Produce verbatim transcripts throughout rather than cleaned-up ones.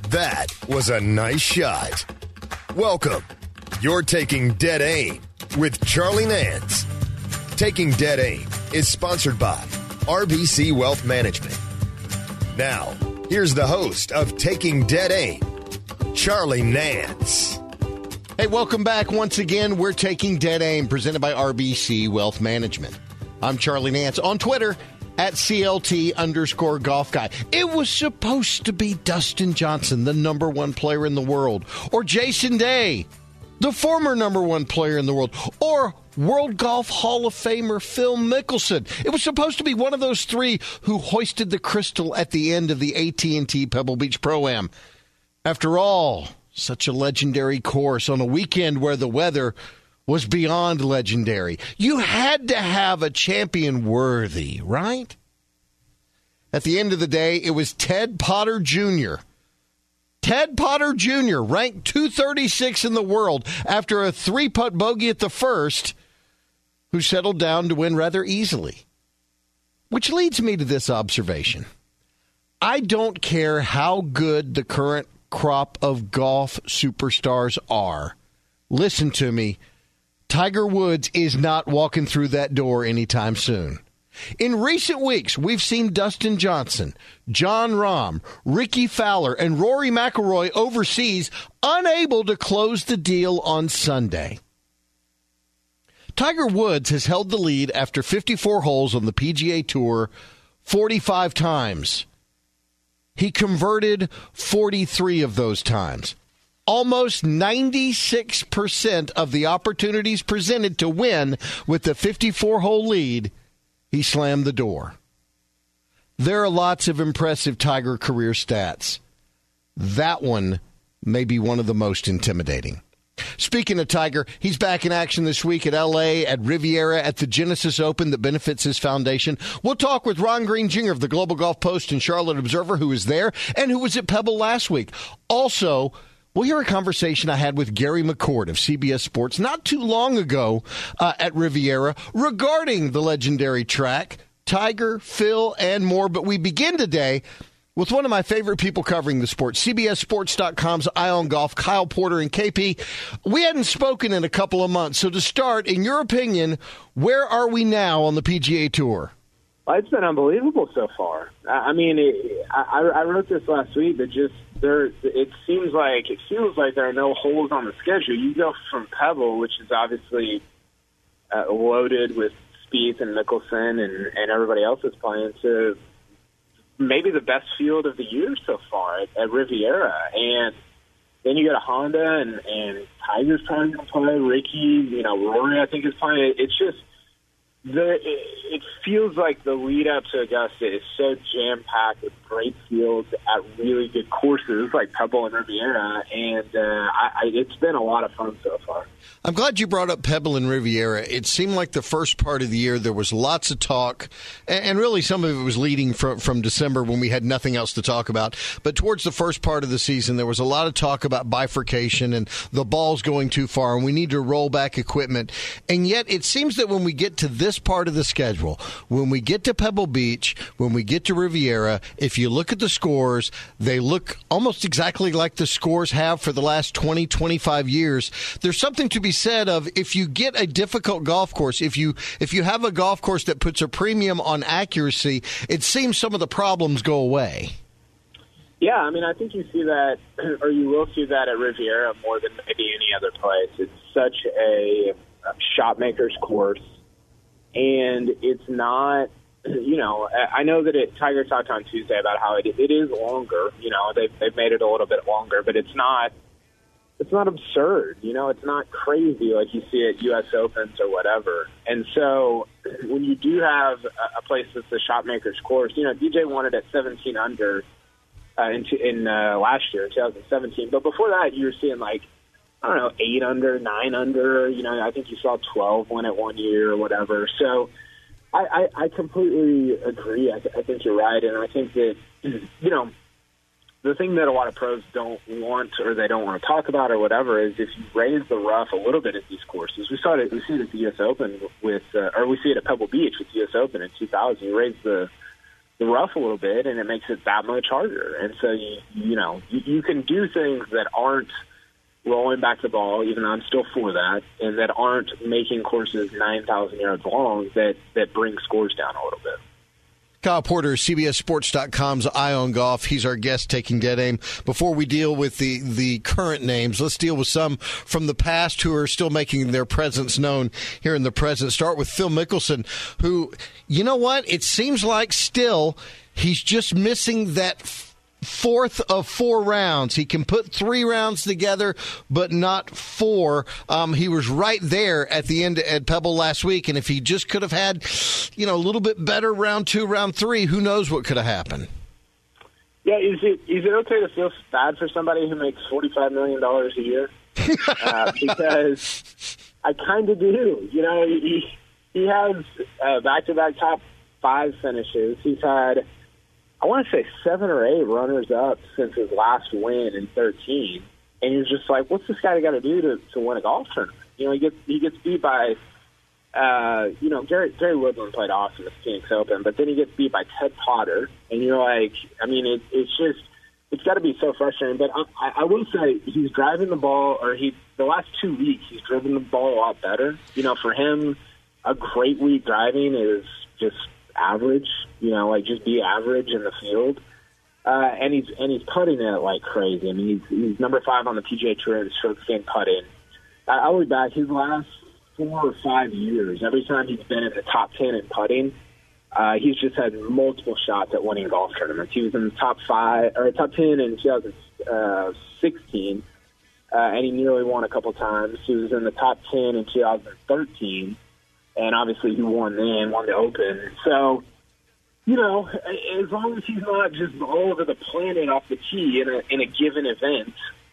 That was a nice shot. Welcome. You're taking Dead Aim with Charlie Nance. Taking Dead Aim is sponsored by R B C Wealth Management. Now, here's the host of Taking Dead Aim, Charlie Nance. Hey, welcome back. Once again, we're Taking Dead Aim, presented by R B C Wealth Management. I'm Charlie Nance. On Twitter, at C L T underscore golf guy. It was supposed to be Dustin Johnson, the number one player in the world, or Jason Day, the former number one player in the world, or World Golf Hall of Famer Phil Mickelson. It was supposed to be one of those three who hoisted the crystal at the end of the A T and T Pebble Beach Pro-Am. After all, such a legendary course on a weekend where the weather was beyond legendary. You had to have a champion worthy, right? At the end of the day, it was Ted Potter Junior Ted Potter Junior, ranked two thirty-six in the world after a three-putt bogey at the first, who settled down to win rather easily. Which leads me to this observation. I don't care how good the current crop of golf superstars are. Listen to me. Tiger Woods is not walking through that door anytime soon. In recent weeks, we've seen Dustin Johnson, Jon Rahm, Ricky Fowler, and Rory McIlroy overseas unable to close the deal on Sunday. Tiger Woods has held the lead after fifty-four holes on the P G A Tour forty-five times. He converted forty-three of those times. Almost ninety-six percent of the opportunities presented to win with the fifty-four-hole lead, he slammed the door. There are lots of impressive Tiger career stats. That one may be one of the most intimidating. Speaking of Tiger, he's back in action this week at L A, at Riviera, at the Genesis Open that benefits his foundation. We'll talk with Ron Green Junior of the Global Golf Post and Charlotte Observer, who was there and who was at Pebble last week. Also, we'll hear a conversation I had with Gary McCord of C B S Sports not too long ago uh, at Riviera regarding the legendary track, Tiger, Phil, and more. But we begin today with one of my favorite people covering the sport, C B S Sports dot com's Eye on Golf, Kyle Porter. And K P, we hadn't spoken in a couple of months. So to start, in your opinion, where are we now on the P G A Tour? Well, it's been unbelievable so far. I mean, it, I, I wrote this last week, but just there, it seems like it feels like there are no holes on the schedule. You go from Pebble, which is obviously uh, loaded with Spieth and Mickelson and, and everybody else that's playing, to maybe the best field of the year so far at, at Riviera. And then you go to Honda, and, and Tiger's probably going to play. Ricky, you know, Rory, I think, is playing. It's just, the, it, it feels like the lead up to Augusta is so jam-packed with great fields at really good courses like Pebble and Riviera, and uh, I, I, it's been a lot of fun so far. I'm glad you brought up Pebble and Riviera. It seemed like the first part of the year there was lots of talk, and really some of it was leading from, from December when we had nothing else to talk about. But towards the first part of the season, there was a lot of talk about bifurcation and the ball's going too far, and we need to roll back equipment. And yet it seems that when we get to this part of the schedule, when we get to Pebble Beach, when we get to Riviera, if you look at the scores, they look almost exactly like the scores have for the last twenty, twenty-five years. There's something to be said of, if you get a difficult golf course, if you if you have a golf course that puts a premium on accuracy, it seems some of the problems go away. Yeah, I mean, I think you see that, or you will see that at Riviera more than maybe any other place. It's such a shot maker's course, and it's not, you know, I know that it, Tiger talked on Tuesday about how it, it is longer, you know, they've, they've made it a little bit longer, but it's not, it's not absurd, you know, it's not crazy like you see at U S Opens or whatever. And so when you do have a, a place that's the shot maker's course, you know, D J won it at seventeen under uh, in, in uh, last year, in twenty seventeen. But before that, you were seeing like, I don't know, eight under, nine under, you know, I think you saw twelve win it one year or whatever. So I, I, I completely agree. I, th- I think you're right. And I think that, you know, the thing that a lot of pros don't want, or they don't want to talk about or whatever, is if you raise the rough a little bit at these courses. We saw it, we see it at the U S Open with, uh, or we see it at Pebble Beach with the U S Open in two thousand. You raise the the rough a little bit, and it makes it that much harder. And so, you, you know, you, you can do things that aren't rolling back the ball, even though I'm still for that, and that aren't making courses nine thousand yards long that, that bring scores down a little bit. Kyle Porter, C B S Sports dot com's Eye on Golf. He's our guest taking dead aim. Before we deal with the, the current names, let's deal with some from the past who are still making their presence known here in the present. Start with Phil Mickelson, who, you know what? It seems like still he's just missing that fourth of four rounds. He can put three rounds together, but not four. Um, he was right there at the end at Pebble last week, and if he just could have had, you know, a little bit better round two, round three, who knows what could have happened. Yeah, is it is it okay to feel bad for somebody who makes forty-five million dollars a year? uh, because I kind of do. You know, he, he has uh, back-to-back top five finishes. He's had, I want to say seven or eight runners-up since his last win in thirteen, and you're just like, what's this guy got to do to to win a golf tournament? You know, he gets he gets beat by, uh, you know, Gary Gary Woodland played awesome at the Phoenix Open, but then he gets beat by Ted Potter, and you're like, I mean, it, it's just it's got to be so frustrating. But I, I will say he's driving the ball, or he the last two weeks he's driven the ball a lot better. You know, for him, a great week driving is just average, you know, like just be average in the field. Uh, and he's and he's putting it like crazy. I mean, he's, he's number five on the P G A Tour in strokes gained putting. I, I'll be back. His last four or five years, every time he's been in the top ten in putting, uh, he's just had multiple shots at winning golf tournaments. He was in the top five or top ten in two thousand sixteen, uh, and he nearly won a couple times. He was in the top ten in two thousand thirteen. And obviously he won then, won the Open. So, you know, as long as he's not just all over the planet off the tee in a, in a given event,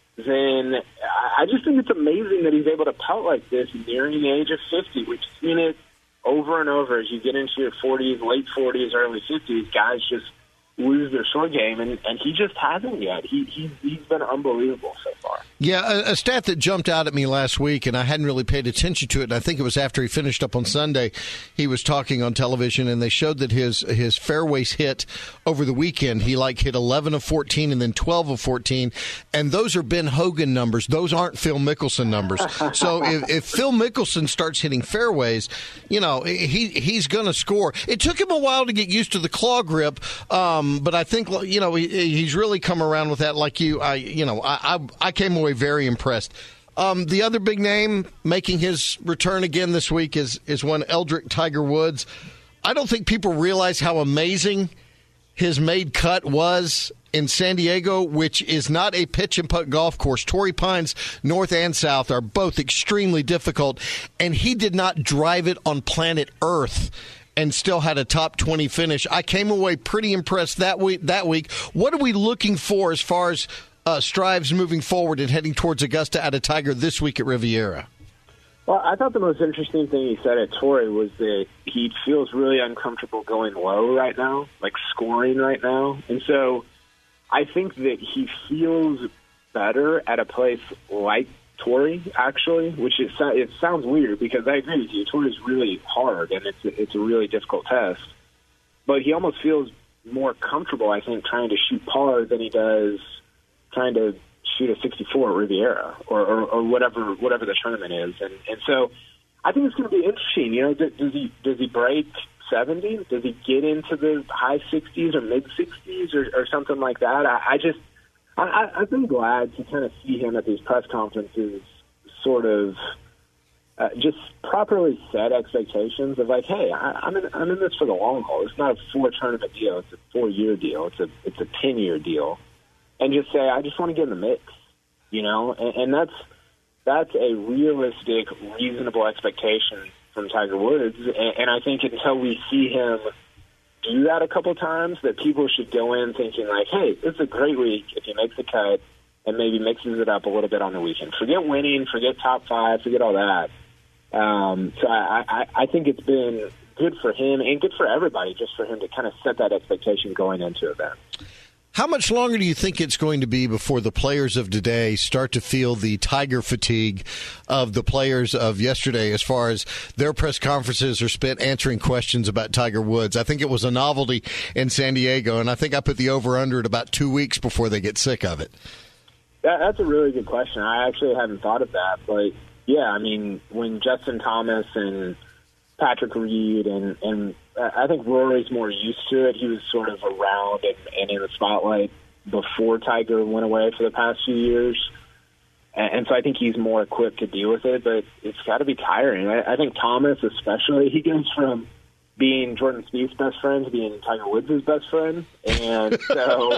then I just think it's amazing that he's able to putt like this nearing the age of fifty. We've seen it over and over as you get into your forties, late forties, early fifties. Guys just lose their short game, and, and he just hasn't yet. He, he, he's been unbelievable so far. Yeah, a, a stat that jumped out at me last week, and I hadn't really paid attention to it, and I think it was after he finished up on Sunday. He was talking on television, and they showed that his his fairways hit over the weekend. He, like, hit eleven of fourteen and then twelve of fourteen, and those are Ben Hogan numbers. Those aren't Phil Mickelson numbers. So if, if Phil Mickelson starts hitting fairways, you know, he he's going to score. It took him a while to get used to the claw grip, um, but I think, you know, he, he's really come around with that like you. I, you know, I, I, I came away very impressed. Um, the other big name making his return again this week is, is one Eldrick Tiger Woods. I don't think people realize how amazing his made cut was in San Diego, which is not a pitch and putt golf course. Torrey Pines, north and south, are both extremely difficult, and he did not drive it on planet Earth and still had a top twenty finish. I came away pretty impressed that week. That week. What are we looking for as far as uh, strives moving forward and heading towards Augusta out of Tiger this week at Riviera? Well, I thought the most interesting thing he said at Torrey was that he feels really uncomfortable going low right now, like scoring right now. And so I think that he feels better at a place like Torrey, actually, which is, it sounds weird because I agree with you. Torrey is really hard, and it's a, it's a really difficult test. But he almost feels more comfortable, I think, trying to shoot par than he does trying to shoot a sixty-four at Riviera or, or, or whatever whatever the tournament is. And, and so I think it's going to be interesting. You know, does he does he break seventy? Does he get into the high sixties or mid sixties or, or something like that? I, I just I, I've been glad to kind of see him at these press conferences sort of uh, just properly set expectations of like, hey, I, I'm in, I'm in this for the long haul. It's not a four tournament deal. It's a four year deal. It's a it's a ten year deal, and just say I just want to get in the mix, you know. And, and that's that's a realistic, reasonable expectation from Tiger Woods. And, and I think until we see him do that a couple times, that people should go in thinking like, hey, it's a great week if he makes the cut and maybe mixes it up a little bit on the weekend. Forget winning, forget top five, forget all that. Um, so I, I, I think it's been good for him and good for everybody just for him to kind of set that expectation going into events. How much longer do you think it's going to be before the players of today start to feel the Tiger fatigue of the players of yesterday as far as their press conferences are spent answering questions about Tiger Woods? I think it was a novelty in San Diego, and I think I put the over-under at about two weeks before they get sick of it. That, that's a really good question. I actually hadn't thought of that. But, yeah, I mean, when Justin Thomas and Patrick Reed and, and I think Rory's more used to it. He was sort of around and, and in the spotlight before Tiger went away for the past few years. And, and so I think he's more equipped to deal with it, but it's got to be tiring. I, I think Thomas especially, he goes from being Jordan Spieth's best friend to being Tiger Woods' best friend. And so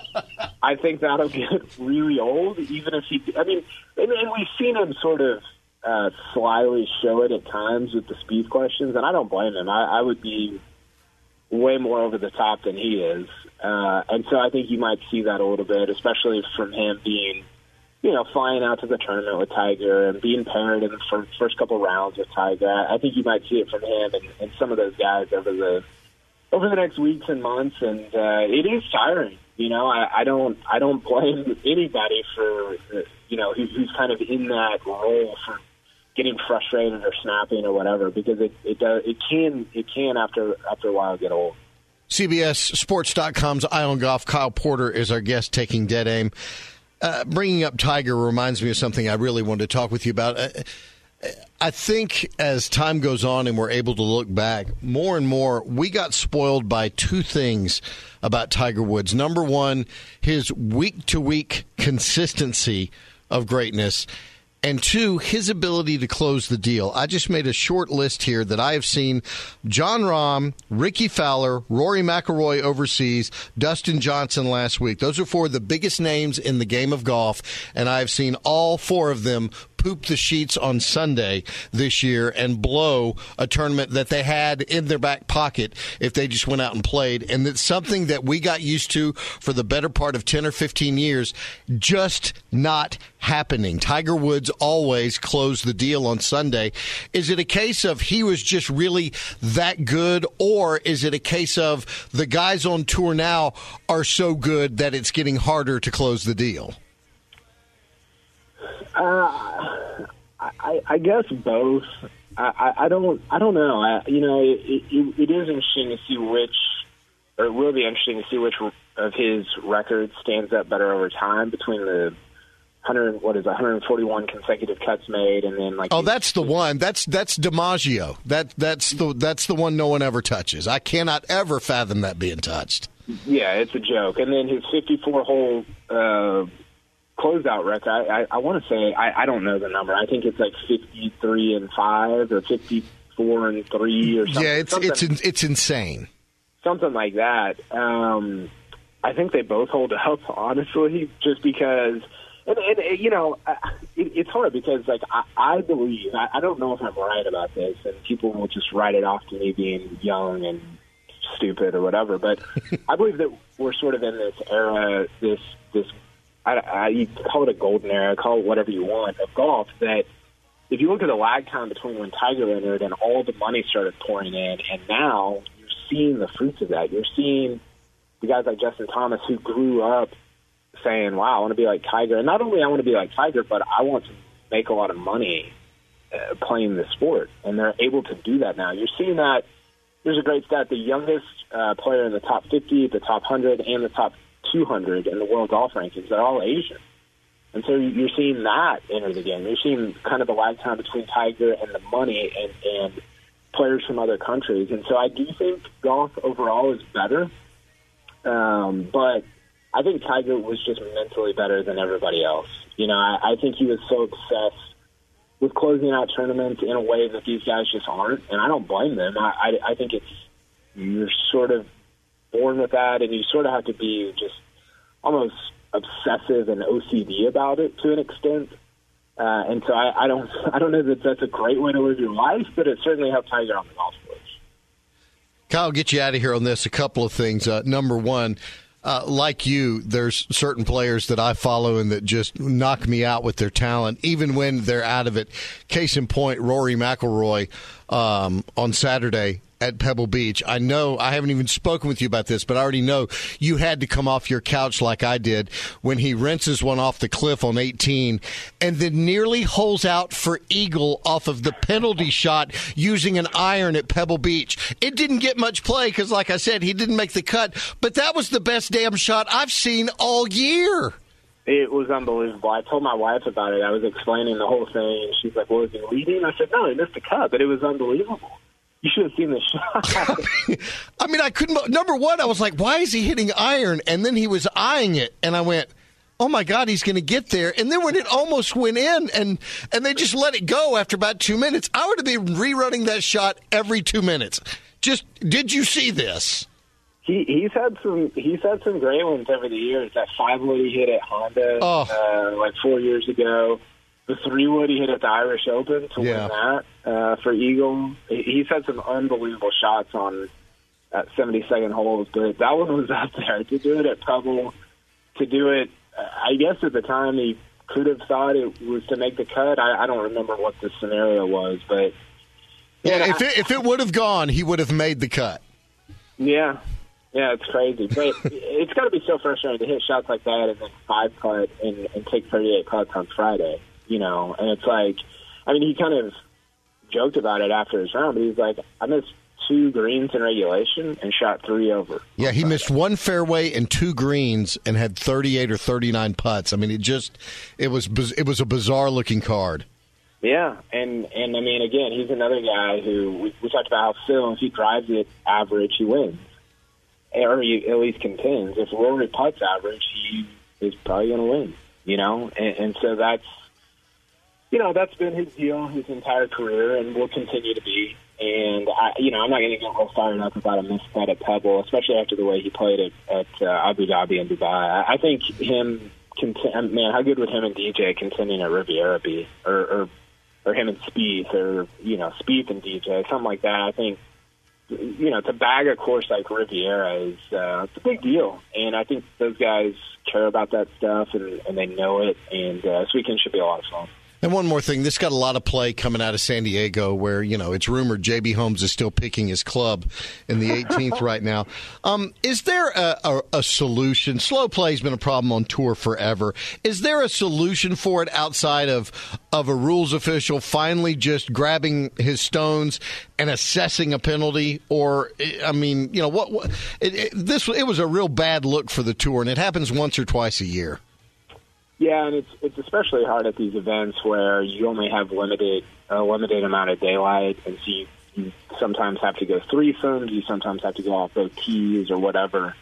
I think that'll get really old, even if he – I mean, and, and we've seen him sort of Uh, slyly show it at times with the Spieth questions, and I don't blame him. I, I would be way more over the top than he is. Uh, and so I think you might see that a little bit, especially from him being, you know, flying out to the tournament with Tiger and being paired in the fir- first couple rounds with Tiger. I think you might see it from him and, and some of those guys over the over the next weeks and months, and uh, it is tiring. You know, I, I don't I don't blame anybody for, uh, you know, who, who's kind of in that role for getting frustrated or snapping or whatever, because it it does it can it can after after a while get old. C B S Sports dot com's Eye on Golf. Kyle Porter is our guest taking dead aim. Uh, bringing up Tiger reminds me of something I really wanted to talk with you about. Uh, I think as time goes on and we're able to look back, more and more we got spoiled by two things about Tiger Woods. Number one, his week-to-week consistency of greatness. And two, his ability to close the deal. I just made a short list here that I have seen Jon Rahm, Ricky Fowler, Rory McIlroy overseas, Dustin Johnson last week. Those are four of the biggest names in the game of golf, and I have seen all four of them poop the sheets on Sunday this year and blow a tournament that they had in their back pocket if they just went out and played. And it's something that we got used to for the better part of ten or fifteen years, just not happening. Tiger Woods always closed the deal on Sunday. Is it a case of he was just really that good, or is it a case of the guys on tour now are so good that it's getting harder to close the deal? Uh, I, I guess both. I, I don't. I don't know. I, you know, it, it, it is interesting to see which, or it will be interesting to see which of his records stands up better over time between the one hundred, what is it, one hundred forty-one consecutive cuts made, and then like. Oh, that's the one. That's that's DiMaggio. That that's the that's the one no one ever touches. I cannot ever fathom that being touched. Yeah, it's a joke. And then his fifty-four hole. Uh, closeout record, I, I, I want to say, I, I don't know the number. I think it's like fifty-three and five or fifty-four and three or something. Yeah, it's something, it's it's insane. Something like that. Um, I think they both hold up, honestly, just because, and, and you know, it, it's hard because, like, I, I believe, I, I don't know if I'm right about this, and people will just write it off to me being young and stupid or whatever, but I believe that we're sort of in this era, this, this, I, I, you call it a golden era, call it whatever you want, of golf, that if you look at the lag time between when Tiger entered and all the money started pouring in, and now you're seeing the fruits of that. You're seeing the guys like Justin Thomas who grew up saying, wow, I want to be like Tiger. And not only I want to be like Tiger, but I want to make a lot of money uh, playing the sport. And they're able to do that now. You're seeing that. There's a great stat. The youngest uh, player in the top fifty, the top one hundred, and the top two hundred in the world golf rankings are all Asian. And so you're seeing that enter the game. You're seeing kind of the lag time between Tiger and the money and, and players from other countries. And so I do think golf overall is better. Um, but I think Tiger was just mentally better than everybody else. You know, I, I think he was so obsessed with closing out tournaments in a way that these guys just aren't. And I don't blame them. I, I, I think it's, you're sort of born with that, and you sort of have to be just almost obsessive and O C D about it to an extent. Uh, and so I, I don't I don't know that that's a great way to live your life, but it certainly helped Tiger on the golf course. Kyle, get you out of here on this. A couple of things. Uh, number one, uh, like you, there's certain players that I follow and that just knock me out with their talent, even when they're out of it. Case in point, Rory McIlroy um, on Saturday. at Pebble Beach. I know I haven't even spoken with you about this, but I already know you had to come off your couch like I did when he rinses one off the cliff on eighteen and then nearly holes out for eagle off of the penalty shot using an iron at Pebble Beach. It didn't get much play because, like I said, he didn't make the cut, but that was the best damn shot I've seen all year. It was unbelievable. I told my wife about it. I was explaining the whole thing, and she's like, well, is he leading? I said, no, he missed the cut, but it was unbelievable. You should have seen the shot. I mean, I couldn't. Number one, I was like, why is he hitting iron? And then he was eyeing it, and I went, oh, my God, he's going to get there. And then when it almost went in, and, and they just let it go after about two minutes, I would have been rerunning that shot every two minutes. Just, did you see this? He he's had some he's had some great ones over the years. That five wood he hit at Honda oh. uh, like four years ago. The three wood he hit at the Irish Open to yeah. win that uh, for eagle. He's had some unbelievable shots on at seventy-second holes, but that one was up there. To do it at Pebble, to do it, I guess at the time he could have thought it was to make the cut. I, I don't remember what the scenario was, but yeah, yeah if it, if it would have gone, he would have made the cut. Yeah. Yeah, it's crazy. But it's got to be so frustrating to hit shots like that and then five putt and, and take thirty-eight putts on Friday, you know. And it's like, I mean, he kind of joked about it after his round, but he's like, I missed two greens in regulation and shot three over. Yeah, he missed one fairway and two greens and had thirty-eight or thirty-nine putts. I mean, it just, it was it was a bizarre-looking card. Yeah, and, and I mean, again, he's another guy who, we, we talked about how Phil, if he drives it average, he wins. Or he at least contends. If Rory putts average, he is probably going to win, you know? And, and so that's, you know, that's been his deal his entire career and will continue to be. And, I, you know, I'm not going to get real fired up about a missed cut at Pebble, especially after the way he played it at uh, Abu Dhabi and Dubai. I, I think him, cont- man, how good would him and D J contending at Riviera be? Or, or, or him and Spieth, or, you know, Spieth and D J, something like that. I think, you know, to bag a course like Riviera is uh, it's a big deal, and I think those guys care about that stuff, and, and they know it, and uh, this weekend should be a lot of fun. And one more thing, this got a lot of play coming out of San Diego where, you know, it's rumored J B. Holmes is still picking his club in the eighteenth right now. Um, is there a, a, a solution? Slow play has been a problem on tour forever. Is there a solution for it outside of, of a rules official finally just grabbing his stones and assessing a penalty? Or, I mean, you know, what, what it, it, this it was a real bad look for the tour, and it happens once or twice a year. Yeah, and it's it's especially hard at these events where you only have limited a limited amount of daylight, and so you, you sometimes have to go threesomes, you sometimes have to go off both tees or whatever.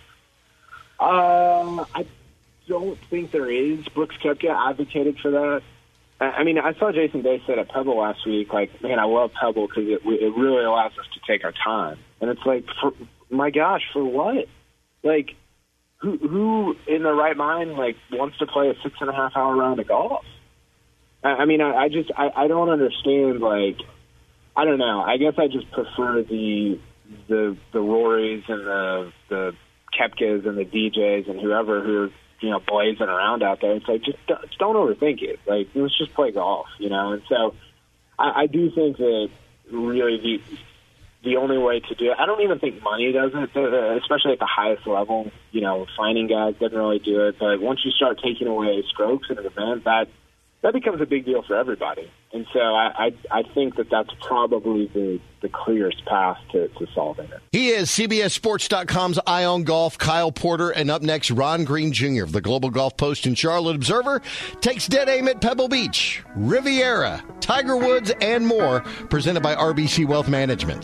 Uh, I don't think there is. Brooks Koepka advocated for that. I mean, I saw Jason Day said at Pebble last week, like, man, I love Pebble because it, it really allows us to take our time. And it's like, for, my gosh, for what? Like, Who, who in their right mind, like, wants to play a six and a half hour round of golf? I, I mean, I, I just, I, I don't understand. Like, I don't know. I guess I just prefer the the the Rorys and the the Koepkas and the D Js and whoever who are, you know, blazing around out there. It's like, just, just don't overthink it. Like, let's just play golf, you know. And so, I, I do think that really the. The only way to do it, I don't even think money does it, especially at the highest level. You know, finding guys doesn't really do it. But once you start taking away strokes in an event, that that becomes a big deal for everybody. And so I, I, I think that that's probably the, the clearest path to, to solving it. He is C B S Sports dot com's Eye on Golf, Kyle Porter, and up next, Ron Green Junior of the Global Golf Post and Charlotte Observer takes dead aim at Pebble Beach, Riviera, Tiger Woods, and more, presented by R B C Wealth Management.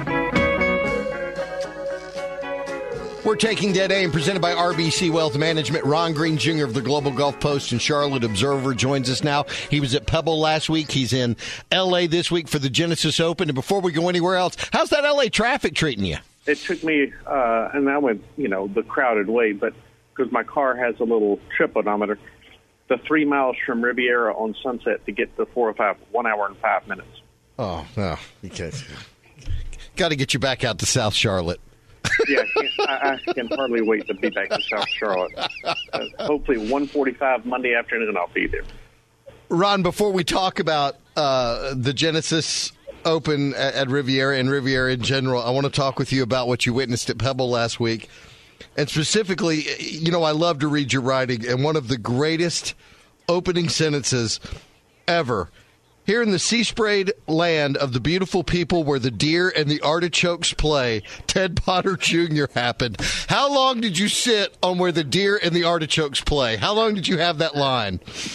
We're taking dead aim, presented by R B C Wealth Management. Ron Green Junior of the Global Golf Post and Charlotte Observer joins us now. He was at Pebble last week. He's in L A this week for the Genesis Open. And before we go anywhere else, how's that L A traffic treating you? It took me, uh, and I went, you know, the crowded way, but because my car has a little trip odometer, the three miles from Riviera on Sunset to get to four or five, one hour and five minutes. Oh, no. Okay. Got to get you back out to South Charlotte. Yeah, I, can't, I, I can hardly wait to be back in South Charlotte. Uh, hopefully one forty-five Monday afternoon, I'll be there. Ron, before we talk about uh, the Genesis Open at, at Riviera and Riviera in general, I want to talk with you about what you witnessed at Pebble last week. And specifically, you know, I love to read your writing, and one of the greatest opening sentences ever. Here in the sea-sprayed land of the beautiful people where the deer and the artichokes play, Ted Potter Junior happened. How long did you sit on where the deer and the artichokes play? How long did you have that line?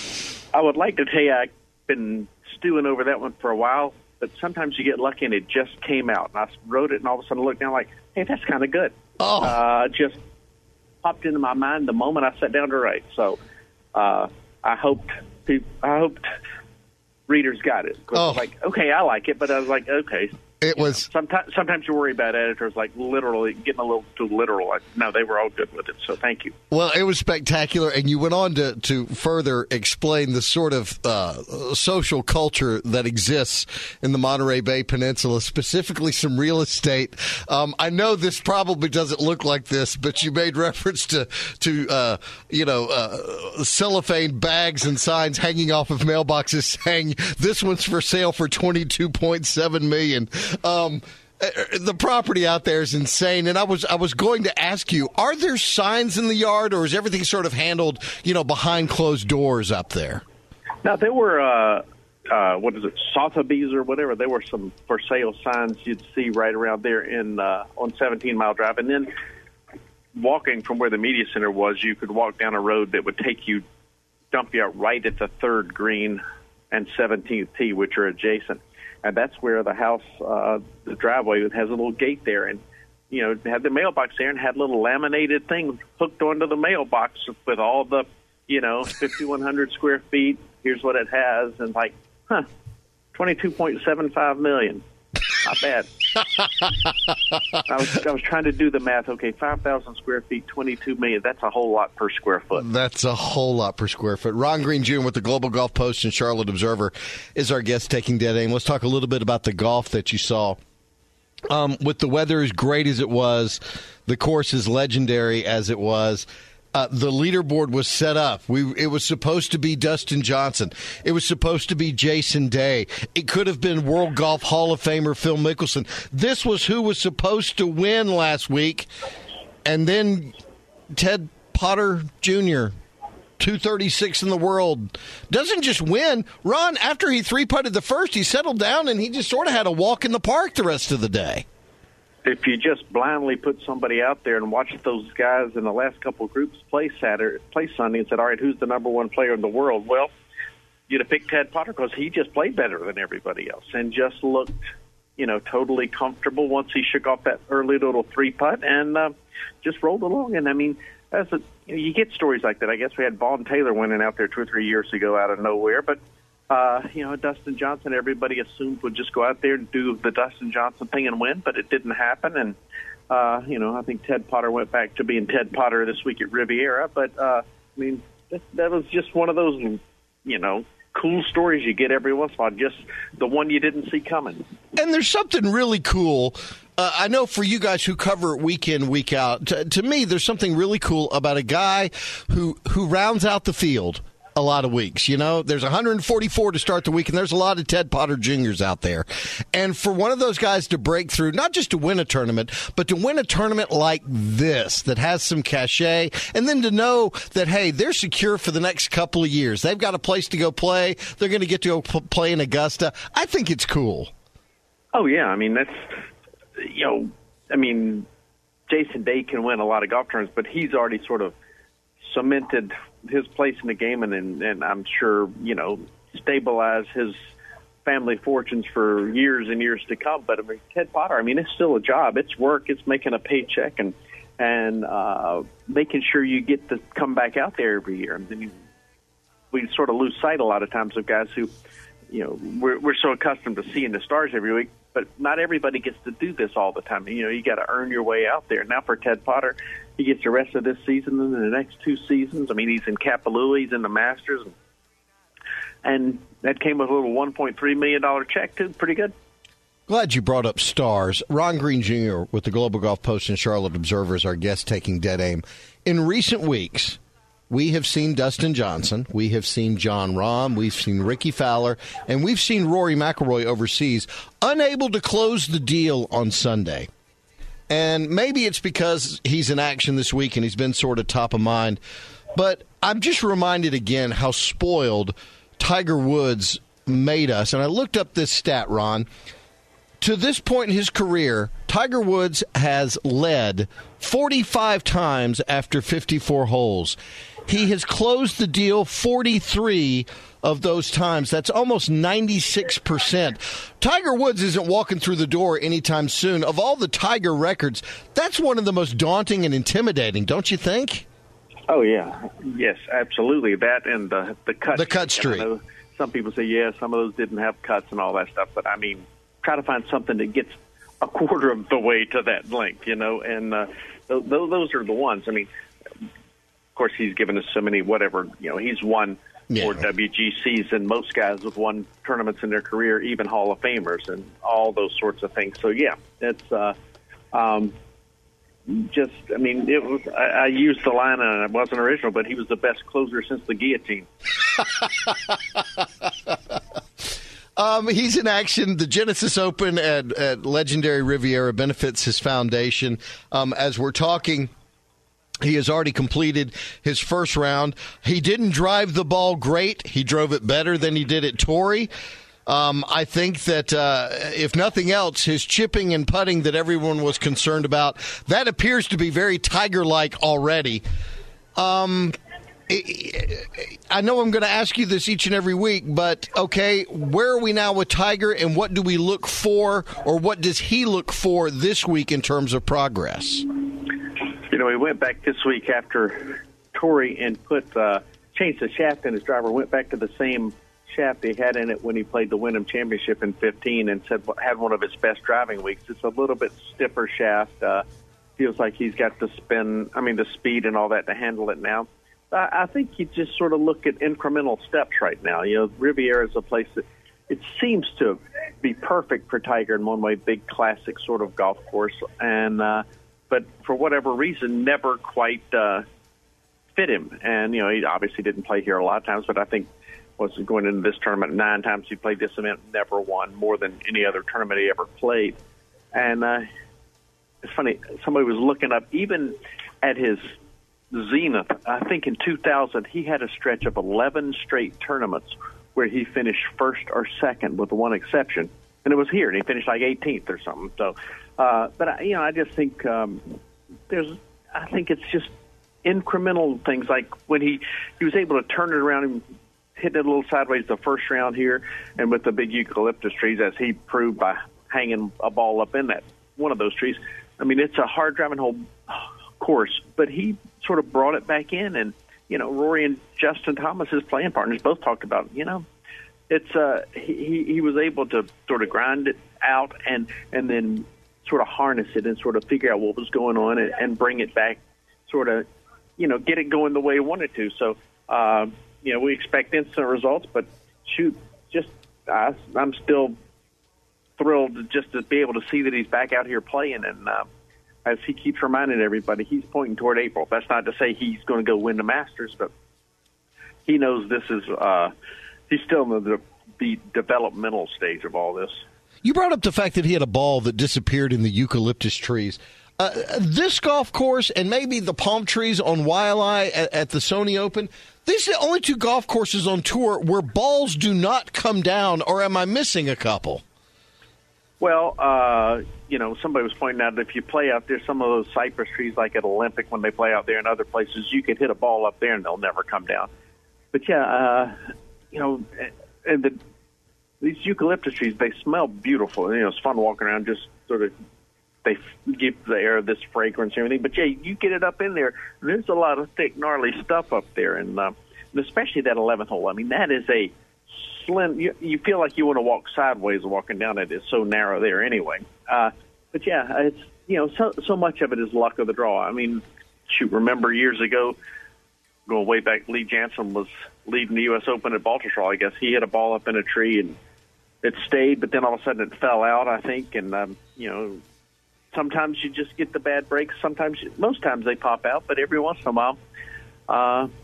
I would like to tell you I've been stewing over that one for a while, but sometimes you get lucky and it just came out. And I wrote it and all of a sudden looked down like, hey, that's kind of good. Oh. Uh, just popped into my mind the moment I sat down to write. So uh, I hoped people, I hoped readers got it. Oh. Like, okay, I like it, but I was like, okay. It was sometimes. Sometimes you worry about editors, like literally getting a little too literal. Like, no, they were all good with it. So thank you. Well, it was spectacular, and you went on to to further explain the sort of uh, social culture that exists in the Monterey Bay Peninsula, specifically some real estate. Um, I know this probably doesn't look like this, but you made reference to to uh, you know uh, cellophane bags and signs hanging off of mailboxes saying this one's for sale for twenty-two point seven million dollars. Um, the property out there is insane, and I was I was going to ask you: are there signs in the yard, or is everything sort of handled, you know, behind closed doors up there? Now there were uh, uh, what is it, Sotheby's or whatever? There were some for sale signs you'd see right around there in uh, on seventeen Mile Drive, and then walking from where the media center was, you could walk down a road that would take you, dump you out right at the third green and seventeenth tee, which are adjacent. And that's where the house, uh, the driveway, has a little gate there. And, you know, had the mailbox there and had a little laminated thing hooked onto the mailbox with all the, you know, fifty-one hundred square feet. Here's what it has. And like, huh, twenty-two point seven five million. Not bad. I was I was trying to do the math. Okay, five thousand square feet, twenty-two million. That's a whole lot per square foot. That's a whole lot per square foot. Ron Green Junior with the Global Golf Post and Charlotte Observer is our guest taking Dead Aim. Let's talk a little bit about the golf that you saw. Um, with the weather as great as it was, the course as legendary as it was, Uh, the leaderboard was set up. We it was supposed to be Dustin Johnson. It was supposed to be Jason Day. It could have been World Golf Hall of Famer Phil Mickelson. This was who was supposed to win last week. And then Ted Potter Junior, two thirty-six in the world, doesn't just win. Ron, after he three-putted the first, he settled down and he just sort of had a walk in the park the rest of the day. If you just blindly put somebody out there and watched those guys in the last couple of groups play Saturday, play Sunday, and said, all right, who's the number one player in the world? Well, you'd have picked Ted Potter because he just played better than everybody else and just looked, you know, totally comfortable once he shook off that early little three-putt and uh, just rolled along. And, I mean, as a, you know, you get stories like that. I guess we had Vaughn Taylor winning out there two or three years ago out of nowhere, but Uh, you know, Dustin Johnson, everybody assumed would just go out there and do the Dustin Johnson thing and win, but it didn't happen. And, uh, you know, I think Ted Potter went back to being Ted Potter this week at Riviera. But, uh, I mean, that, that was just one of those, you know, cool stories you get every once in a while, just the one you didn't see coming. And there's something really cool. Uh, I know for you guys who cover it week in, week out, to, to me, there's something really cool about a guy who, who rounds out the field a lot of weeks. You know, there's one hundred forty-four to start the week, and there's a lot of Ted Potter Juniors out there. And for one of those guys to break through, not just to win a tournament, but to win a tournament like this that has some cachet, and then to know that, hey, they're secure for the next couple of years. They've got a place to go play. They're going to get to go p- play in Augusta. I think it's cool. Oh, yeah. I mean, that's, you know, I mean, Jason Day can win a lot of golf tournaments, but he's already sort of cemented his place in the game, and, and and I'm sure, you know, stabilize his family fortunes for years and years to come. But I mean, Ted Potter, I mean, it's still a job. It's work. It's making a paycheck and and uh, making sure you get to come back out there every year. And then you, we sort of lose sight a lot of times of guys who, you know, we're we're so accustomed to seeing the stars every week, but not everybody gets to do this all the time. You know, you got to earn your way out there. Now for Ted Potter, he gets the rest of this season and the next two seasons. I mean, he's in Kapalua, he's in the Masters, and, and that came with a little one point three million dollars check, too. Pretty good. Glad you brought up stars. Ron Green Junior with the Global Golf Post and Charlotte Observer is our guest taking Dead Aim. In recent weeks, we have seen Dustin Johnson, we have seen Jon Rahm, we've seen Ricky Fowler, and we've seen Rory McIlroy overseas unable to close the deal on Sunday. And maybe it's because he's in action this week and he's been sort of top of mind. But I'm just reminded again how spoiled Tiger Woods made us. And I looked up this stat, Ron. To this point in his career, Tiger Woods has led forty-five times after fifty-four holes. He has closed the deal forty-three of those times. That's almost ninety-six percent. Tiger Woods isn't walking through the door anytime soon. Of all the Tiger records, that's one of the most daunting and intimidating, don't you think? Oh, yeah. Yes, absolutely. That and the, the cut The cut streak. I know some people say, yeah, some of those didn't have cuts and all that stuff. But, I mean, try to find something that gets a quarter of the way to that length, you know. And uh, th- th- those are the ones. I mean, of course, he's given us so many whatever. You know, he's won yeah. more W G Cs than most guys have won tournaments in their career, even Hall of Famers and all those sorts of things. So, yeah, it's uh, um, just, I mean, it was, I, I used the line, and it wasn't original, but he was the best closer since the guillotine. Um, he's in action. The Genesis Open at, at Legendary Riviera benefits his foundation. Um, as we're talking, he has already completed his first round. He didn't drive the ball great. He drove it better than he did at Torrey. Um, I think that, uh, if nothing else, his chipping and putting that everyone was concerned about, that appears to be very Tiger-like already. Um I know I'm going to ask you this each and every week, but, okay, where are we now with Tiger, and what do we look for, or what does he look for this week in terms of progress? You know, he went back this week after Torrey and put uh, changed the shaft in his driver, went back to the same shaft he had in it when he played the Wyndham Championship in fifteen, and said had one of his best driving weeks. It's a little bit stiffer shaft. Uh, feels like he's got the spin, I mean, the speed and all that to handle it now. I think you just sort of look at incremental steps right now. You know, Riviera is a place that it seems to be perfect for Tiger in one way, big classic sort of golf course, and uh, but for whatever reason, never quite uh, fit him. And you know, he obviously didn't play here a lot of times, but I think was going into this tournament nine times he played this event, never won more than any other tournament he ever played. And uh, it's funny, somebody was looking up even at his zenith. I think in two thousand he had a stretch of eleven straight tournaments where he finished first or second with one exception, and it was here, and he finished like eighteenth or something. So, uh, but I, you know, I just think um, there's, I think it's just incremental things like when he he was able to turn it around and hit it a little sideways the first round here, and with the big eucalyptus trees, as he proved by hanging a ball up in that one of those trees. I mean, it's a hard driving hole course, but he sort of brought it back in, and you know, Rory and Justin Thomas, his playing partners, both talked about, you know, it's uh he he was able to sort of grind it out and and then sort of harness it and sort of figure out what was going on and, and bring it back, sort of, you know, get it going the way he wanted to. So uh, you know, we expect instant results, but shoot, just I, I'm still thrilled just to be able to see that he's back out here playing, and uh, as he keeps reminding everybody, he's pointing toward April. That's not to say he's going to go win the Masters, but he knows this is uh, he's still in the, the developmental stage of all this. You brought up the fact that he had a ball that disappeared in the eucalyptus trees. Uh, this golf course and maybe the palm trees on Waialae at, at the Sony Open, these are the only two golf courses on tour where balls do not come down, or am I missing a couple? Well, uh, you know, somebody was pointing out that if you play out there, some of those cypress trees, like at Olympic when they play out there and other places, you could hit a ball up there and they'll never come down. But, yeah, uh, you know, and the, these eucalyptus trees, they smell beautiful. You know, it's fun walking around, just sort of, they give the air this fragrance and everything. But, yeah, you get it up in there, and there's a lot of thick, gnarly stuff up there, and, uh, and especially that eleventh hole. I mean, that is a slim, you, you feel like you want to walk sideways walking down it. It's so narrow there anyway. Uh, but, yeah, it's, you know, so, so much of it is luck of the draw. I mean, shoot, remember years ago, going way back, Lee Jansen was leading the U S Open at Baltusrol. I guess he hit a ball up in a tree, and it stayed, but then all of a sudden it fell out, I think. And, um, you know, sometimes you just get the bad breaks. Sometimes, most times they pop out, but every once in a while, uh,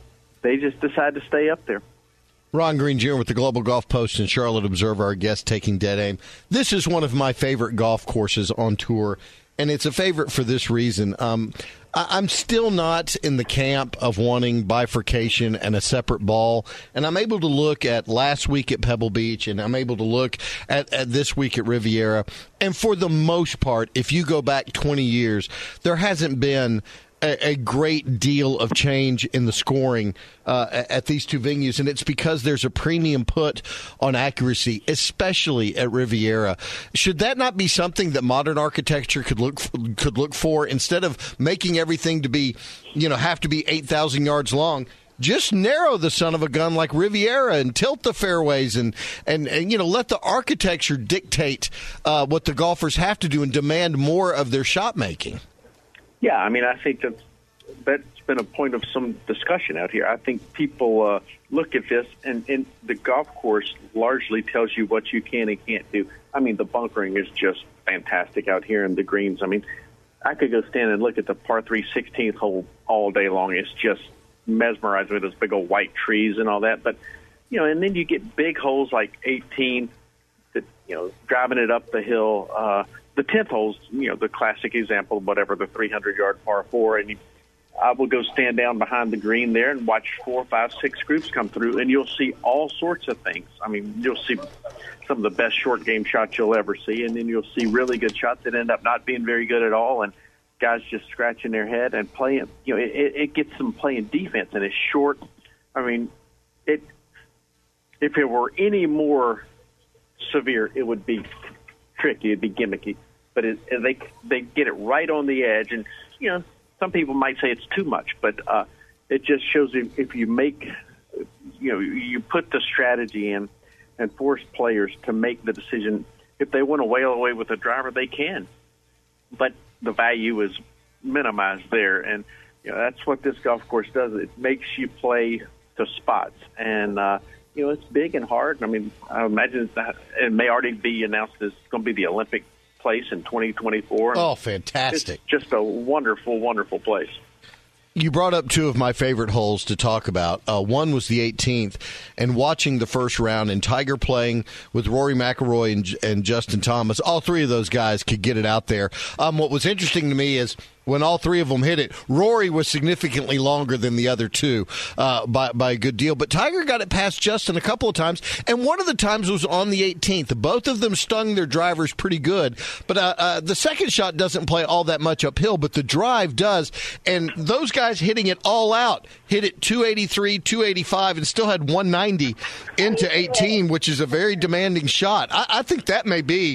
they just decide to stay up there. Ron Green Junior with the Global Golf Post and Charlotte Observer, our guest taking dead aim. This is one of my favorite golf courses on tour, and it's a favorite for this reason. Um, I- I'm still not in the camp of wanting bifurcation and a separate ball, and I'm able to look at last week at Pebble Beach, and I'm able to look at, at this week at Riviera, and for the most part, if you go back twenty years, there hasn't been a, a great deal of change in the scoring uh, at these two venues, and it's because there's a premium put on accuracy, especially at Riviera. Should that not be something that modern architecture could look could look for, instead of making everything to be, you know, have to be eight thousand yards long? Just narrow the son of a gun like Riviera and tilt the fairways and, and, and you know, let the architecture dictate uh, what the golfers have to do and demand more of their shot making. Yeah, I mean, I think that that's been a point of some discussion out here. I think people uh, look at this, and, and the golf course largely tells you what you can and can't do. I mean, the bunkering is just fantastic out here in the greens. I mean, I could go stand and look at the par three sixteenth hole all day long. It's just mesmerizing with those big old white trees and all that. But, you know, and then you get big holes like eighteen that, you know, driving it up the hill. Uh, the tenth hole's, you know, the classic example of whatever, the three hundred yard par four. And you, I will go stand down behind the green there and watch four, five, six groups come through, and you'll see all sorts of things. I mean, you'll see some of the best short game shots you'll ever see, and then you'll see really good shots that end up not being very good at all, and guys just scratching their head and playing. You know, it, it gets them playing defense, and it's short. I mean, it. If it were any more severe, it would be tricky. It'd be gimmicky, but it, they they get it right on the edge, and you know, some people might say it's too much, but uh, it just shows if, if you make, you know, you put the strategy in and force players to make the decision. If they want to whale away with a driver, they can, but the value is minimized there, and you know, that's what this golf course does. It makes you play to spots, and uh, you know, it's big and hard. I mean, I imagine that it may already be announced as going to be the Olympic place in twenty twenty-four. Oh, fantastic. It's just a wonderful, wonderful place. You brought up two of my favorite holes to talk about. Uh, one was the eighteenth, and watching the first round and Tiger playing with Rory McIlroy and, and Justin Thomas. All three of those guys could get it out there. Um, what was interesting to me is when all three of them hit it, Rory was significantly longer than the other two uh, by, by a good deal. But Tiger got it past Justin a couple of times, and one of the times was on the eighteenth. Both of them stung their drivers pretty good. But uh, uh, the second shot doesn't play all that much uphill, but the drive does. And those guys hitting it all out, hit it two eighty-three, two eighty-five, and still had one ninety into eighteen, which is a very demanding shot. I, I think that may be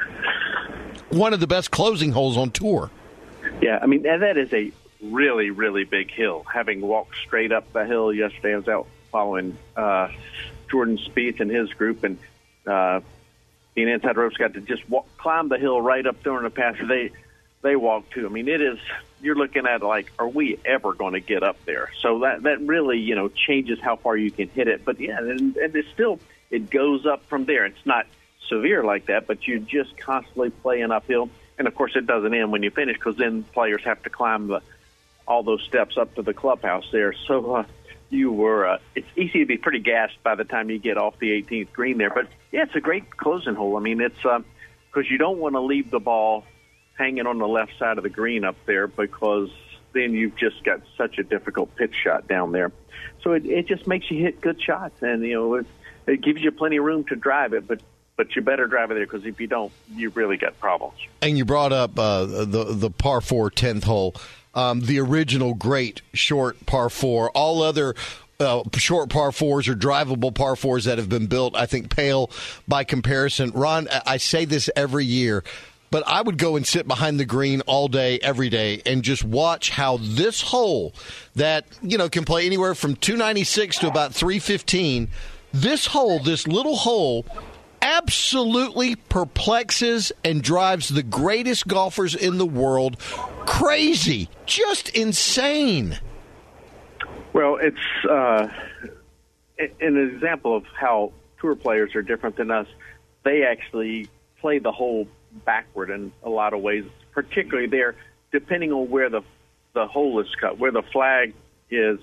one of the best closing holes on tour. Yeah, I mean, and that is a really, really big hill. Having walked straight up the hill yesterday, I was out following uh, Jordan Spieth and his group, and uh, the inside ropes got to just walk, climb the hill right up during the pasture. They they walked too. I mean, it is. You're looking at like, are we ever going to get up there? So that that really, you know, changes how far you can hit it. But yeah, and, and it's still it goes up from there. It's not severe like that, but you're just constantly playing uphill. And, of course, it doesn't end when you finish because then players have to climb the, all those steps up to the clubhouse there. So uh, you were uh, – it's easy to be pretty gassed by the time you get off the eighteenth green there. But, yeah, it's a great closing hole. I mean, it's because uh, you don't want to leave the ball hanging on the left side of the green up there because then you've just got such a difficult pitch shot down there. So it, it just makes you hit good shots. And, you know, it, it gives you plenty of room to drive it. But But you better drive it there because if you don't, you really got problems. And you brought up uh, the the par four tenth hole, um, the original great short par four. All other uh, short par fours or drivable par fours that have been built, I think, pale by comparison. Ron, I say this every year, but I would go and sit behind the green all day, every day, and just watch how this hole that, you know, can play anywhere from two ninety-six to about three fifteen, this hole, this little hole, absolutely perplexes and drives the greatest golfers in the world crazy, just insane. Well, it's uh, an example of how tour players are different than us. They actually play the hole backward in a lot of ways, particularly there, depending on where the the hole is cut, where the flag is.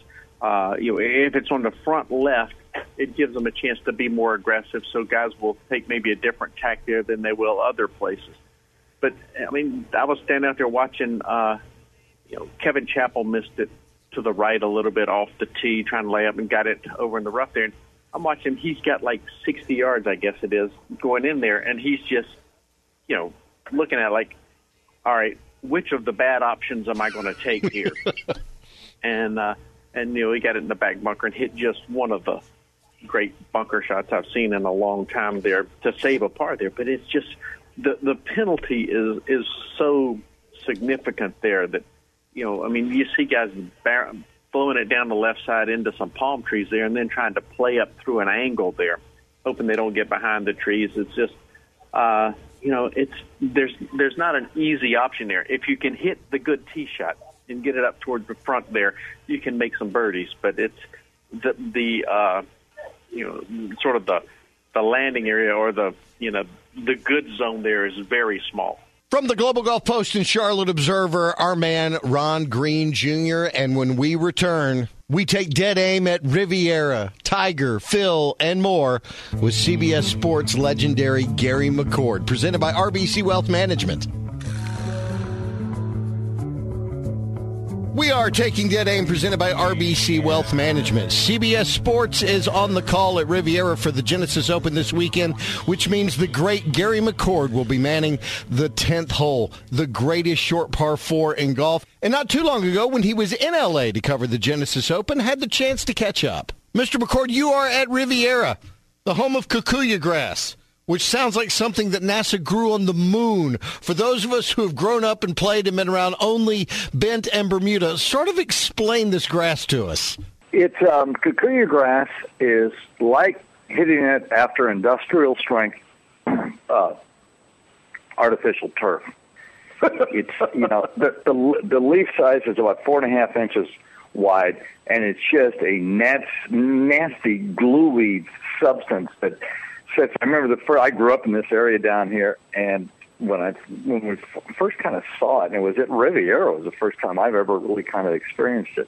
Uh, you know, if it's on the front left, it gives them a chance to be more aggressive. So guys will take maybe a different tack there than they will other places. But I mean, I was standing out there watching. Uh, you know, Kevin Chappell missed it to the right a little bit off the tee, trying to lay up and got it over in the rough there. And I'm watching him. He's got like sixty yards, I guess it is, going in there, and he's just, you know, looking at it like, all right, which of the bad options am I going to take here? and uh, and you know, he got it in the back bunker and hit just one of the great bunker shots I've seen in a long time there to save a par there. But it's just the the penalty is is so significant there that, you know, I mean, you see guys bar- blowing it down the left side into some palm trees there and then trying to play up through an angle there, hoping they don't get behind the trees. It's just, uh, you know, it's there's there's not an easy option there. If you can hit the good tee shot and get it up towards the front there, you can make some birdies. But it's the the uh, you know, sort of the the landing area or the you know the good zone there is very small. From the Global Golf Post and Charlotte Observer, our man Ron Green Junior And when we return, we take dead aim at Riviera, Tiger, Phil, and more with C B S Sports legendary Gary McCord, presented by R B C Wealth Management. We are taking dead aim, presented by R B C Wealth Management. C B S Sports is on the call at Riviera for the Genesis Open this weekend, which means the great Gary McCord will be manning the tenth hole, the greatest short par four in golf. And not too long ago, when he was in L A to cover the Genesis Open, had the chance to catch up. Mister McCord, you are at Riviera, the home of kikuyu grass, which sounds like something that NASA grew on the moon. For those of us who have grown up and played and been around only Bent and Bermuda, sort of explain this grass to us. It's um, kikuyu grass is like hitting it after industrial strength uh, artificial turf. It's, you know, the, the the leaf size is about four and a half inches wide, and it's just a nasty, nasty gluey substance that. I remember the first, I grew up in this area down here, and when I when we first kind of saw it, and it was at Riviera, it was the first time I've ever really kind of experienced it.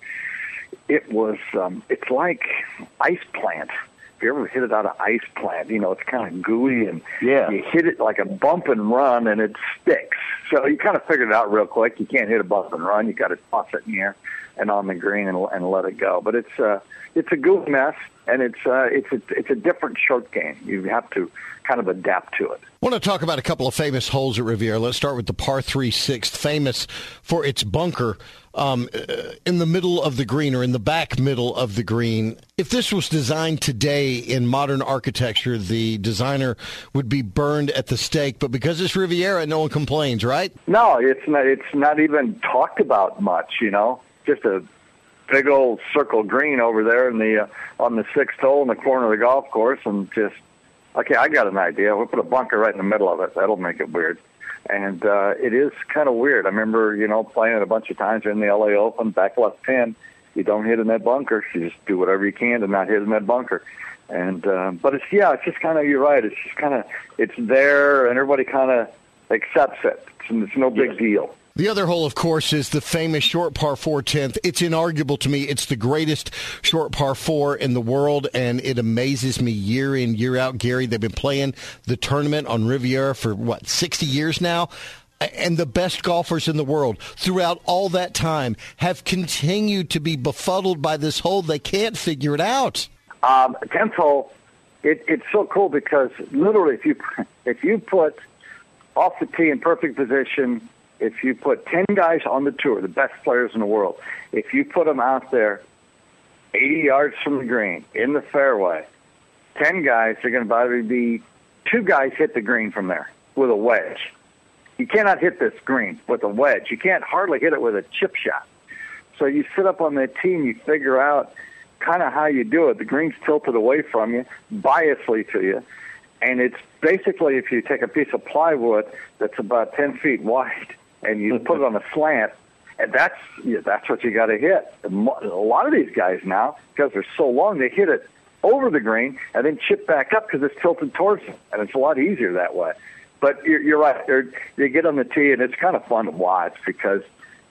It was, um, it's like ice plant. If you ever hit it out of ice plant, you know, it's kind of gooey, and yeah. you hit it like a bump and run, and it sticks. So you kind of figured it out real quick. You can't hit a bump and run. You got to toss it in the air and on the green and, and let it go. But it's uh, it's a gooey mess. And it's uh, it's a, it's a different short game. You have to kind of adapt to it. I want to talk about a couple of famous holes at Riviera. Let's start with the par three sixth, famous for its bunker um, in the middle of the green or in the back middle of the green. If this was designed today in modern architecture, the designer would be burned at the stake. But because it's Riviera, no one complains, right? No, it's not. It's not even talked about much. You know, just a big old circle green over there in the uh, on the sixth hole in the corner of the golf course, and just okay, I got an idea. We'll put a bunker right in the middle of it. That'll make it weird. And uh, it is kind of weird. I remember, you know, playing it a bunch of times in the L A Open, back left pin. You don't hit in that bunker. You just do whatever you can to not hit in that bunker. And uh, but it's yeah, it's just kind of you're right. It's just kind of it's there, and everybody kind of accepts it. It's, it's no big yes. deal. The other hole, of course, is the famous short par four tenth. It's inarguable to me. It's the greatest short par four in the world, and it amazes me year in, year out. Gary, they've been playing the tournament on Riviera for, what, sixty years now? And the best golfers in the world throughout all that time have continued to be befuddled by this hole. They can't figure it out. Um, tenth hole, it, it's so cool because literally if you if you put off the tee in perfect position, if you put ten guys on the tour, the best players in the world, if you put them out there eighty yards from the green in the fairway, ten guys are going to probably be two guys hit the green from there with a wedge. You cannot hit this green with a wedge. You can't hardly hit it with a chip shot. So you sit up on that tee and you figure out kind of how you do it. The green's tilted away from you, biasly to you, and it's basically if you take a piece of plywood that's about ten feet wide and you put it on a slant, and that's yeah, that's what you got to hit. A lot of these guys now, because they're so long, they hit it over the green and then chip back up because it's tilted towards them, and it's a lot easier that way. But you're, you're right. They're, they get on the tee, and it's kind of fun to watch because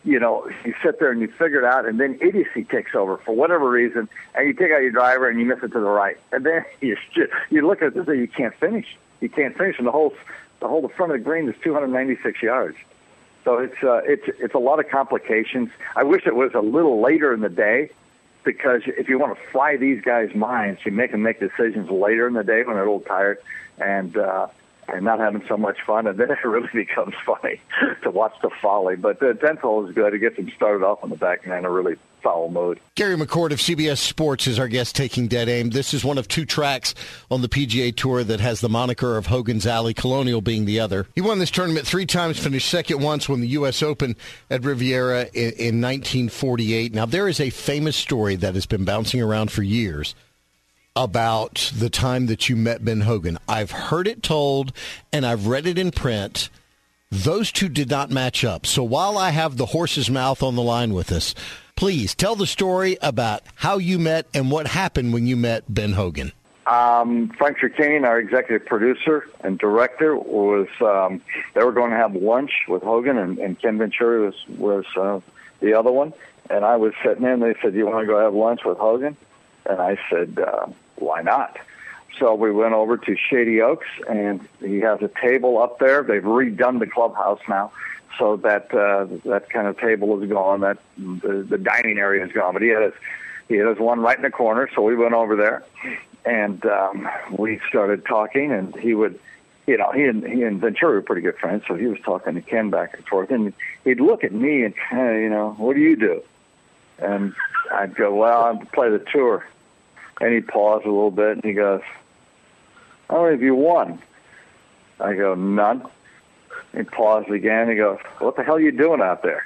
you know, you sit there and you figure it out, and then idiocy takes over for whatever reason, and you take out your driver and you miss it to the right, and then you just, you look at this and you can't finish. You can't finish, and the whole the whole the front of the green is two hundred ninety-six yards. So it's uh, it's it's a lot of complications. I wish it was a little later in the day, because if you want to fry these guys' minds, you make them make decisions later in the day when they're a little tired, and. Uh, and not having so much fun, and then it really becomes funny to watch the folly. But the tenth hole is good. It gets them started off on the back nine in a really foul mode. Gary McCord of C B S Sports is our guest taking Dead Aim. This is one of two tracks on the P G A Tour that has the moniker of Hogan's Alley, Colonial being the other. He won this tournament three times, finished second once, won the U S Open at Riviera in, in nineteen forty-eight. Now, there is a famous story that has been bouncing around for years about the time that you met Ben Hogan. I've heard it told, and I've read it in print. Those two did not match up. So while I have the horse's mouth on the line with us, please tell the story about how you met and what happened when you met Ben Hogan. Um, Frank Chirkinian, our executive producer and director, was um, they were going to have lunch with Hogan, and, and Ken Venturi was, was uh, the other one. And I was sitting there, and they said, "Do you want to go have lunch with Hogan?" And I said, uh, why not? So we went over to Shady Oaks, and he has a table up there. They've redone the clubhouse now, so that uh, that kind of table is gone. That the, the dining area is gone. But he had his, he had his one right in the corner, so we went over there, and um, we started talking. And he would, you know, he and he and Venturi were pretty good friends, so he was talking to Ken back and forth. And he'd look at me and kind of, you know, what do you do? And I'd go, well, I play the tour. And he paused a little bit, and he goes, how many have you won? I go, none. He paused again. He goes, what the hell are you doing out there?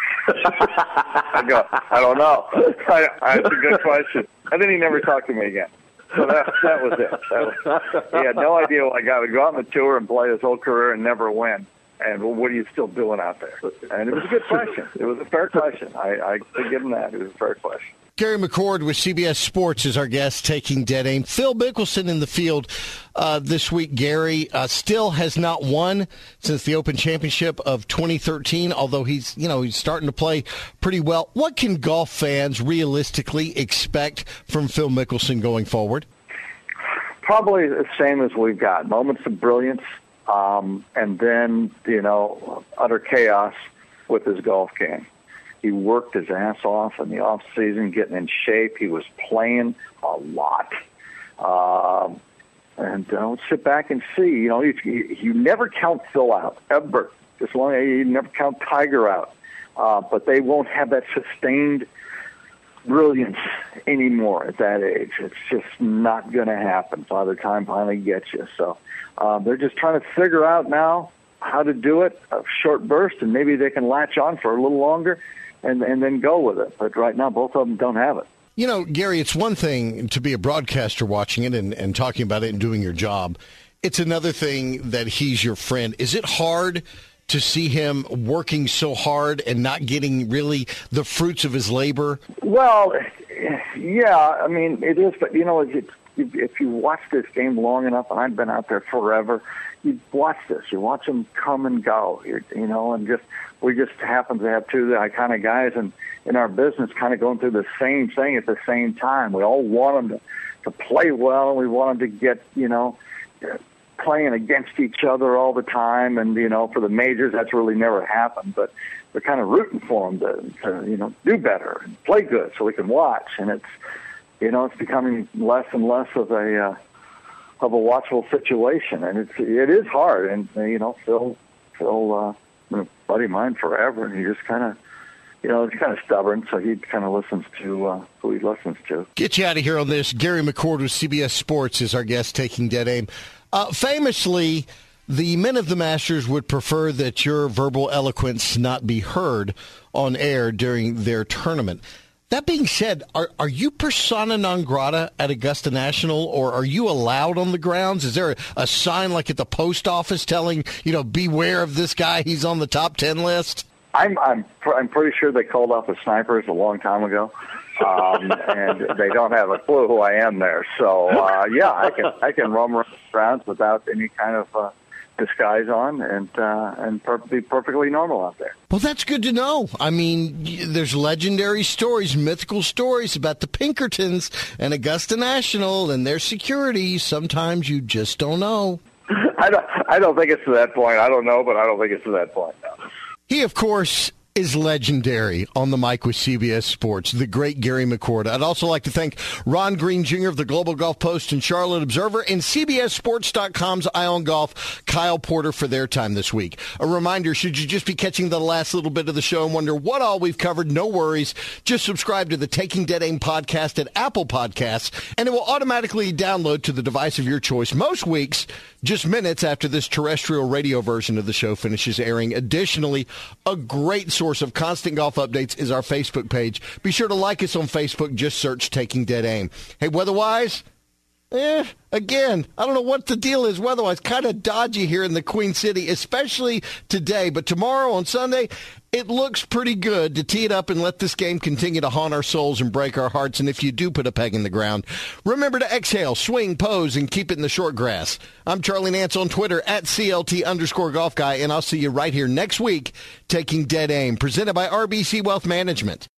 I go, I don't know. I, I, that's a good question. And then he never talked to me again. So that, that was it. That was, he had no idea what I got. Would go out on the tour and play his whole career and never win. And well, what are you still doing out there? And it was a good question. It was a fair question. I, I could give him that. It was a fair question. Gary McCord with C B S Sports is our guest taking Dead Aim. Phil Mickelson in the field uh, this week. Gary uh, still has not won since the Open Championship of twenty thirteen, although he's, you know, he's starting to play pretty well. What can golf fans realistically expect from Phil Mickelson going forward? Probably the same as we've got. Moments of brilliance, um, and then, you know, utter chaos with his golf game. He worked his ass off in the off season, getting in shape. He was playing a lot, uh, and uh, sit back and see. You know, you, you never count Phil out ever. Just long you never count Tiger out, uh, but they won't have that sustained brilliance anymore at that age. It's just not going to happen. Father Time finally gets you. So uh, they're just trying to figure out now how to do it, a short burst, and maybe they can latch on for a little longer. And, and then go with it. But right now, both of them don't have it. You know, Gary, it's one thing to be a broadcaster watching it and, and talking about it and doing your job. It's another thing that he's your friend. Is it hard to see him working so hard and not getting really the fruits of his labor? Well, yeah, I mean, it is. But, you know, it's, if you watch this game long enough, and I've been out there forever, you watch this. You watch them come and go, you know, and just we just happen to have two of the kind of guys in, in our business kind of going through the same thing at the same time. We all want them to, to play well, and we want them to get, you know, playing against each other all the time. And, you know, for the majors, that's really never happened. But we're kind of rooting for them to, to, you know, do better and play good so we can watch. And it's, you know, it's becoming less and less of a uh, of a watchable situation, and it's it is hard. And uh, you know, Phil, Phil, uh, been a buddy of mine forever, and he just kind of, you know, he's kind of stubborn, so he kind of listens to uh, who he listens to. Get you out of here on this. Gary McCord with C B S Sports is our guest taking Dead Aim. Uh, famously, the men of the Masters would prefer that your verbal eloquence not be heard on air during their tournament. That being said, are are you persona non grata at Augusta National, or are you allowed on the grounds? Is there a, a sign like at the post office telling, you know, beware of this guy, he's on the top ten list? I'm I'm I'm pretty sure they called off the snipers a long time ago, um, and they don't have a clue who I am there. So uh, yeah, I can I can roam around the grounds without any kind of uh, disguise on and uh, and per- be perfectly normal out there. Well, that's good to know. I mean, y- there's legendary stories, mythical stories about the Pinkertons and Augusta National and their security. Sometimes you just don't know. I don't. I don't think it's to that point. I don't know, but I don't think it's to that point. No. He, of course, is legendary on the mic with C B S Sports, the great Gary McCord. I'd also like to thank Ron Green Junior of the Global Golf Post and Charlotte Observer and C B S Sports dot com's Eye on Golf, Kyle Porter, for their time this week. A reminder, should you just be catching the last little bit of the show and wonder what all we've covered, no worries. Just subscribe to the Taking Dead Aim podcast at Apple Podcasts, and it will automatically download to the device of your choice most weeks, just minutes after this terrestrial radio version of the show finishes airing. Additionally, a great source of constant golf updates is our Facebook page. Be sure to like us on Facebook. Just search Taking Dead Aim. Hey, weather-wise, eh, again, I don't know what the deal is weather-wise. Kind of dodgy here in the Queen City, especially today. But tomorrow on Sunday, it looks pretty good to tee it up and let this game continue to haunt our souls and break our hearts. And if you do put a peg in the ground, remember to exhale, swing, pose, and keep it in the short grass. I'm Charlie Nance on Twitter at C L T underscore golf guy, and I'll see you right here next week, Taking Dead Aim, presented by R B C Wealth Management.